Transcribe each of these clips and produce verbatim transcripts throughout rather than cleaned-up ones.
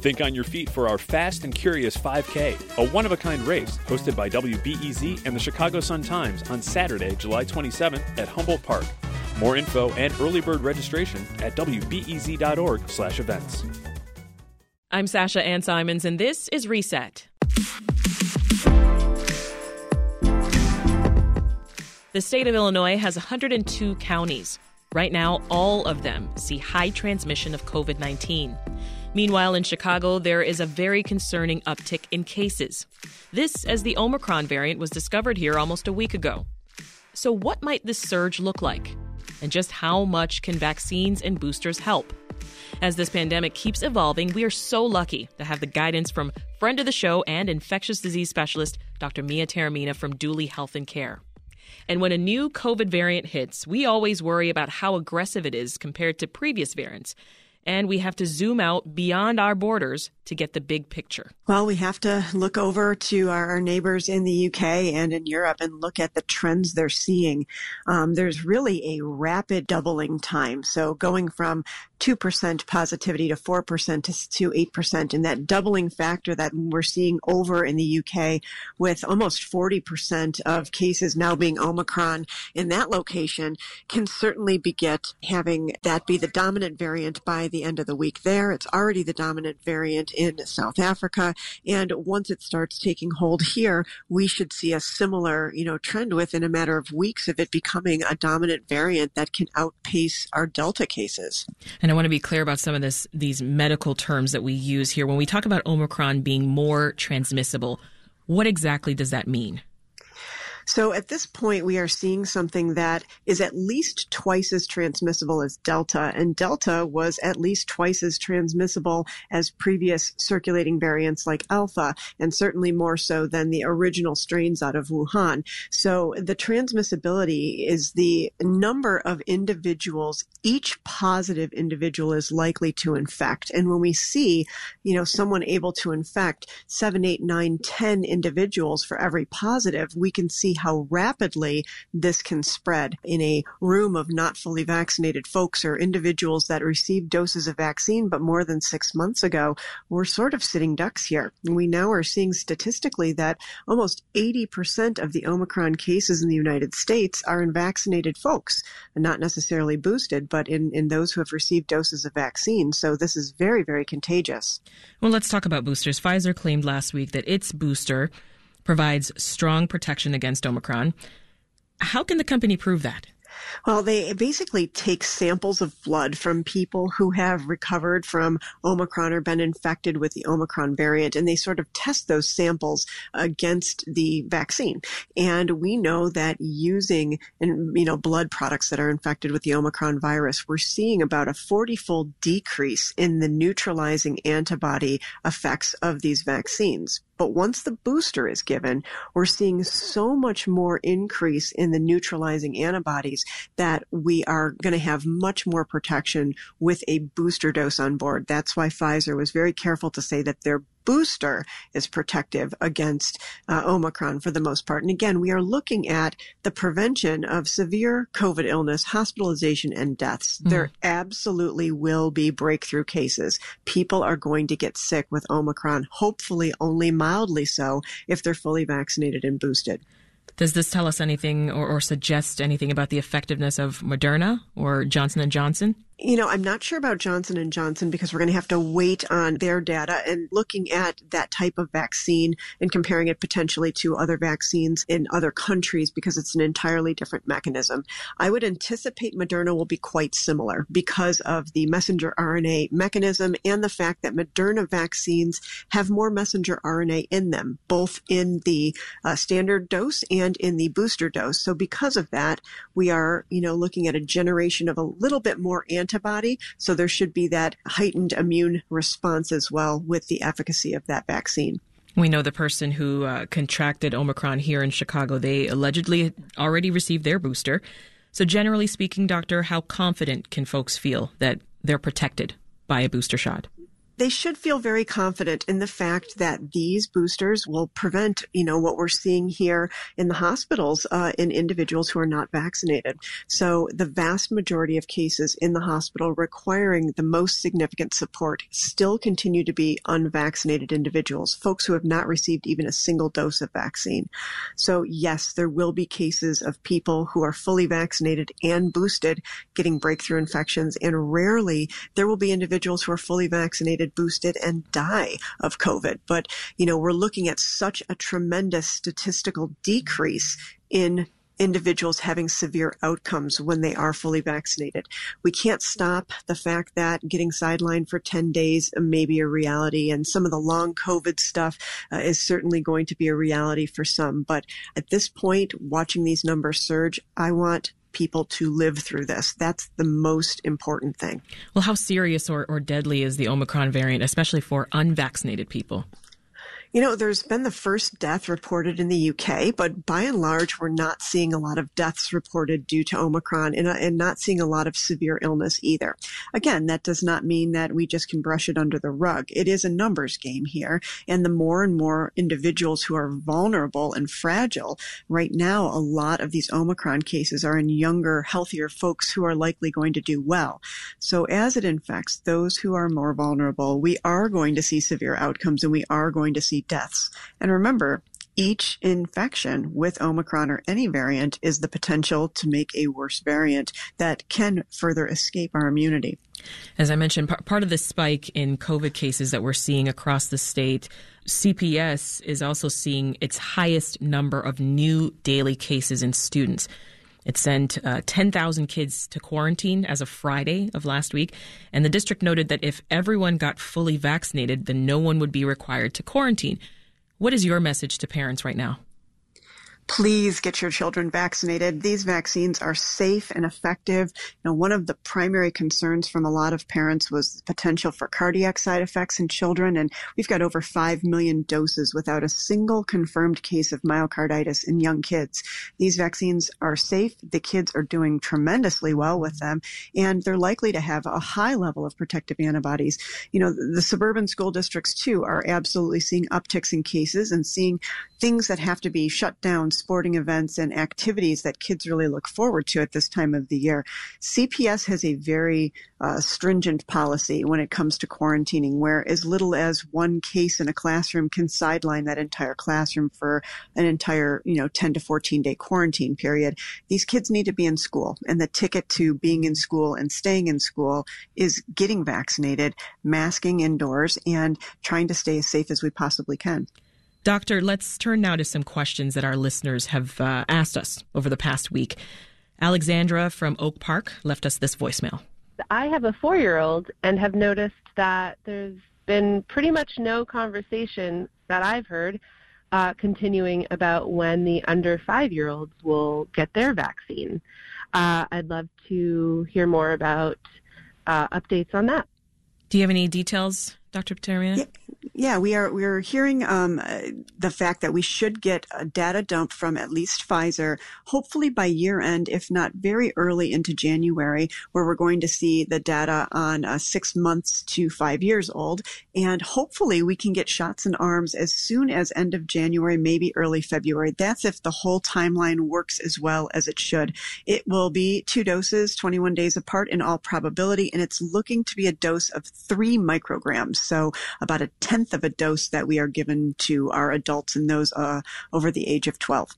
Think on your feet for our Fast and Curious five K, a one-of-a-kind race hosted by W B E Z and the Chicago Sun-Times on Saturday, July twenty-seventh at Humboldt Park. More info and early bird registration at w b e z dot org slash events. I'm Sasha Ann Simons, and this is Reset. The state of Illinois has one hundred two counties. Right now, all of them see high transmission of covid nineteen. Meanwhile, in Chicago, there is a very concerning uptick in cases. This as the Omicron variant was discovered here almost a week ago. So what might this surge look like? And just how much can vaccines and boosters help? As this pandemic keeps evolving, we are so lucky to have the guidance from friend of the show and infectious disease specialist, Doctor Mia Taormina from Duly Health and Care. And when a new COVID variant hits, we always worry about how aggressive it is compared to previous variants. And we have to zoom out beyond our borders to get the big picture. Well, we have to look over to our, our neighbors in the U K and in Europe and look at the trends they're seeing. Um, there's really a rapid doubling time. So going from two percent positivity to four percent to, to eight percent. And that doubling factor that we're seeing over in the U K with almost forty percent of cases now being Omicron in that location can certainly beget having that be the dominant variant by the end of the week there. It's already the dominant variant in South Africa. And once it starts taking hold here, we should see a similar, you know, trend within a matter of weeks of it becoming a dominant variant that can outpace our Delta cases. And I want to be clear about some of this, these medical terms that we use here. When we talk about Omicron being more transmissible, what exactly does that mean? So at this point, we are seeing something that is at least twice as transmissible as Delta, and Delta was at least twice as transmissible as previous circulating variants like Alpha, and certainly more so than the original strains out of Wuhan. So the transmissibility is the number of individuals each positive individual is likely to infect. And when we see, you know, someone able to infect seven, eight, nine, ten individuals for every positive, we can see how rapidly this can spread in a room of not fully vaccinated folks or individuals that received doses of vaccine, but more than six months ago. We're sort of sitting ducks here. And we now are seeing statistically that almost eighty percent of the Omicron cases in the United States are in vaccinated folks, and not necessarily boosted, but in, in those who have received doses of vaccine. So this is very, very contagious. Well, let's talk about boosters. Pfizer claimed last week that its booster provides strong protection against Omicron. How can the company prove that? Well, they basically take samples of blood from people who have recovered from Omicron or been infected with the Omicron variant, and they sort of test those samples against the vaccine. And we know that using, you know, blood products that are infected with the Omicron virus, we're seeing about a forty-fold decrease in the neutralizing antibody effects of these vaccines. But once the booster is given, we're seeing so much more increase in the neutralizing antibodies that we are going to have much more protection with a booster dose on board. That's why Pfizer was very careful to say that their booster is protective against uh, Omicron for the most part. And again, we are looking at the prevention of severe COVID illness, hospitalization, and deaths. Mm. There absolutely will be breakthrough cases. People are going to get sick with Omicron, hopefully only mildly so if they're fully vaccinated and boosted. Does this tell us anything or, or suggest anything about the effectiveness of Moderna or Johnson and Johnson? You know, I'm not sure about Johnson and Johnson because we're going to have to wait on their data and looking at that type of vaccine and comparing it potentially to other vaccines in other countries because it's an entirely different mechanism. I would anticipate Moderna will be quite similar because of the messenger R N A mechanism and the fact that Moderna vaccines have more messenger R N A in them, both in the uh, standard dose and in the booster dose. So because of that, we are, you know, looking at a generation of a little bit more antibody antibody. So there should be that heightened immune response as well with the efficacy of that vaccine. We know the person who uh, contracted Omicron here in Chicago, they allegedly already received their booster. So generally speaking, doctor, how confident can folks feel that they're protected by a booster shot? They should feel very confident in the fact that these boosters will prevent, you know, what we're seeing here in the hospitals uh, in individuals who are not vaccinated. So the vast majority of cases in the hospital requiring the most significant support still continue to be unvaccinated individuals, folks who have not received even a single dose of vaccine. So yes, there will be cases of people who are fully vaccinated and boosted getting breakthrough infections, and rarely there will be individuals who are fully vaccinated, boosted, and die of COVID. But, you know, we're looking at such a tremendous statistical decrease in individuals having severe outcomes when they are fully vaccinated. We can't stop the fact that getting sidelined for ten days may be a reality, and some of the long COVID stuff uh, is certainly going to be a reality for some. But at this point, watching these numbers surge, I want people to live through this. That's the most important thing. Well, how serious or, or deadly is the Omicron variant, especially for unvaccinated people? You know, there's been the first death reported in the U K, but by and large, we're not seeing a lot of deaths reported due to Omicron and, and not seeing a lot of severe illness either. Again, that does not mean that we just can brush it under the rug. It is a numbers game here. And the more and more individuals who are vulnerable and fragile, right now, a lot of these Omicron cases are in younger, healthier folks who are likely going to do well. So as it infects those who are more vulnerable, we are going to see severe outcomes and we are going to see deaths. And remember, each infection with Omicron or any variant is the potential to make a worse variant that can further escape our immunity. As I mentioned, part of the spike in COVID cases that we're seeing across the state, C P S is also seeing its highest number of new daily cases in students. It sent uh, ten thousand kids to quarantine as of Friday of last week, and the district noted that if everyone got fully vaccinated, then no one would be required to quarantine. What is your message to parents right now? Please get your children vaccinated. These vaccines are safe and effective. You know, one of the primary concerns from a lot of parents was the potential for cardiac side effects in children, and we've got over five million doses without a single confirmed case of myocarditis in young kids. These vaccines are safe. The kids are doing tremendously well with them, and they're likely to have a high level of protective antibodies. You know, the suburban school districts, too, are absolutely seeing upticks in cases and seeing things that have to be shut down, sporting events and activities that kids really look forward to at this time of the year. C P S has a very uh, stringent policy when it comes to quarantining, where as little as one case in a classroom can sideline that entire classroom for an entire, you know, ten to fourteen day quarantine period. These kids need to be in school, and the ticket to being in school and staying in school is getting vaccinated, masking indoors, and trying to stay as safe as we possibly can. Doctor, let's turn now to some questions that our listeners have uh, asked us over the past week. Alexandra from Oak Park left us this voicemail. I have a four-year-old and have noticed that there's been pretty much no conversation that I've heard uh, continuing about when the under five-year-olds will get their vaccine. Uh, I'd love to hear more about uh, updates on that. Do you have any details, Doctor Patermia? Yeah. Yeah, we are we are hearing um, uh, the fact that we should get a data dump from at least Pfizer, hopefully by year end, if not very early into January, where we're going to see the data on uh, six months to five years old. And hopefully we can get shots in arms as soon as end of January, maybe early February. That's if the whole timeline works as well as it should. It will be two doses, twenty-one days apart in all probability, and it's looking to be a dose of three micrograms, so about a tenth of a dose that we are given to our adults and those uh, over the age of twelve.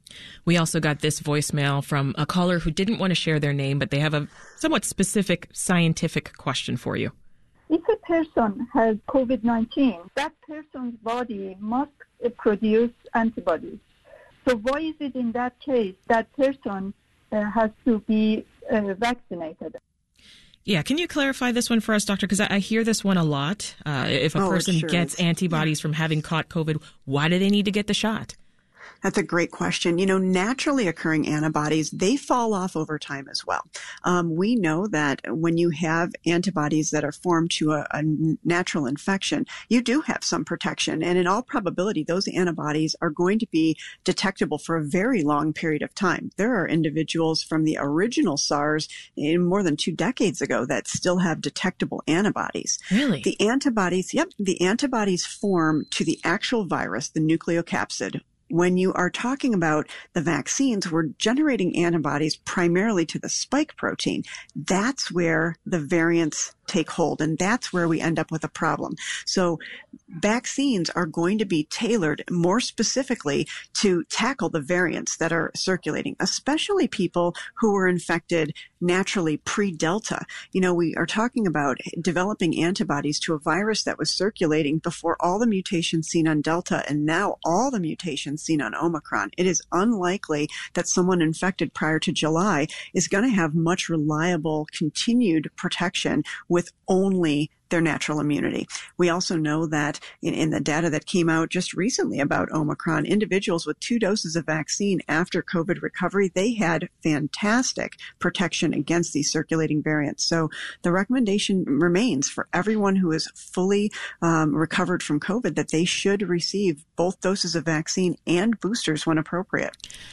We also got this voicemail from a caller who didn't want to share their name, but they have a somewhat specific scientific question for you. If a person has COVID nineteen, that person's body must produce antibodies. So why is it in that case that person uh, has to be uh, vaccinated? Yeah, can you clarify this one for us, Doctor? Because I, I hear this one a lot. Uh, if a oh, person sure gets is. antibodies yeah. from having caught COVID, why do they need to get the shot? That's a great question. You know, naturally occurring antibodies, they fall off over time as well. Um, we know that when you have antibodies that are formed to a, a natural infection, you do have some protection. And in all probability, those antibodies are going to be detectable for a very long period of time. There are individuals from the original SARS in more than two decades ago that still have detectable antibodies. Really? The antibodies, yep, the antibodies form to the actual virus, the nucleocapsid. When you are talking about the vaccines, we're generating antibodies primarily to the spike protein. That's where the variants take hold, and that's where we end up with a problem. So vaccines are going to be tailored more specifically to tackle the variants that are circulating, especially people who were infected naturally pre-Delta. You know, we are talking about developing antibodies to a virus that was circulating before all the mutations seen on Delta and now all the mutations seen on Omicron. It is unlikely that someone infected prior to July is going to have much reliable continued protection with only their natural immunity. We also know that in, in the data that came out just recently about Omicron, individuals with two doses of vaccine after COVID recovery, they had fantastic protection against these circulating variants. So the recommendation remains for everyone who is fully um, recovered from COVID that they should receive both doses of vaccine and boosters when appropriate.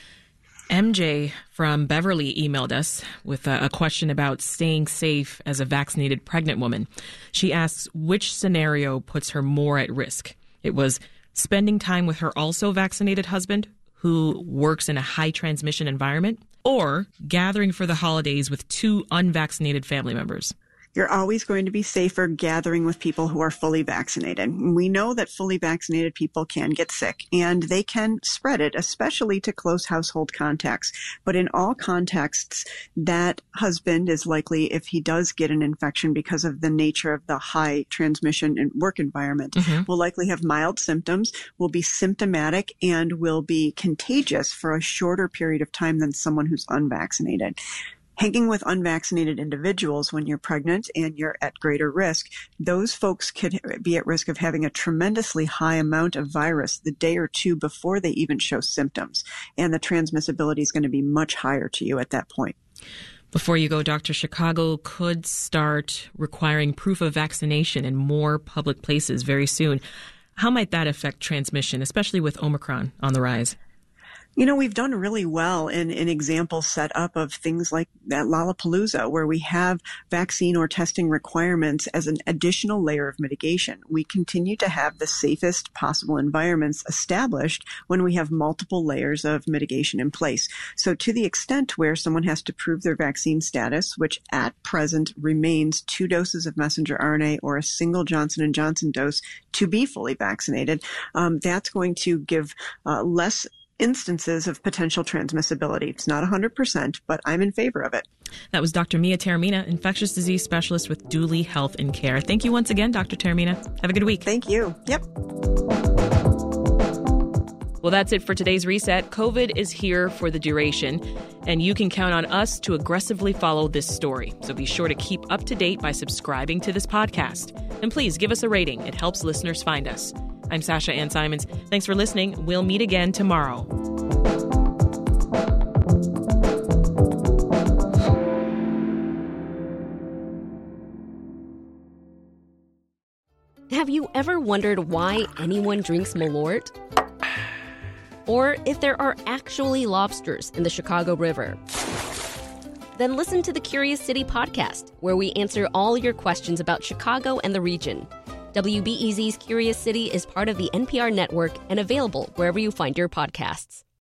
M J from Beverly emailed us with a, a question about staying safe as a vaccinated pregnant woman. She asks which scenario puts her more at risk. It was spending time with her also vaccinated husband who works in a high transmission environment, or gathering for the holidays with two unvaccinated family members. You're always going to be safer gathering with people who are fully vaccinated. We know that fully vaccinated people can get sick and they can spread it, especially to close household contacts. But in all contexts, that husband is likely, if he does get an infection because of the nature of the high transmission and work environment, mm-hmm. will likely have mild symptoms, will be symptomatic, and will be contagious for a shorter period of time than someone who's unvaccinated. Hanging with unvaccinated individuals when you're pregnant and you're at greater risk, those folks could be at risk of having a tremendously high amount of virus the day or two before they even show symptoms. And the transmissibility is going to be much higher to you at that point. Before you go, Doctor Chicago could start requiring proof of vaccination in more public places very soon. How might that affect transmission, especially with Omicron on the rise? You know, we've done really well in, in examples set up of things like at Lollapalooza, where we have vaccine or testing requirements as an additional layer of mitigation. We continue to have the safest possible environments established when we have multiple layers of mitigation in place. So to the extent where someone has to prove their vaccine status, which at present remains two doses of messenger R N A or a single Johnson and Johnson dose to be fully vaccinated, um, that's going to give uh, less instances of potential transmissibility. It's not one hundred percent, but I'm in favor of it. That was Doctor Mia Taormina, infectious disease specialist with Duly Health and Care. Thank you once again, Doctor Taormina. Have a good week. Thank you. Yep. Well, that's it for today's Reset. COVID is here for the duration, and you can count on us to aggressively follow this story. So be sure to keep up to date by subscribing to this podcast. And please give us a rating. It helps listeners find us. I'm Sasha Ann Simons. Thanks for listening. We'll meet again tomorrow. Have you ever wondered why anyone drinks Malort? Or if there are actually lobsters in the Chicago River? Then listen to the Curious City podcast, where we answer all your questions about Chicago and the region. W B E Z's Curious City is part of the N P R network and available wherever you find your podcasts.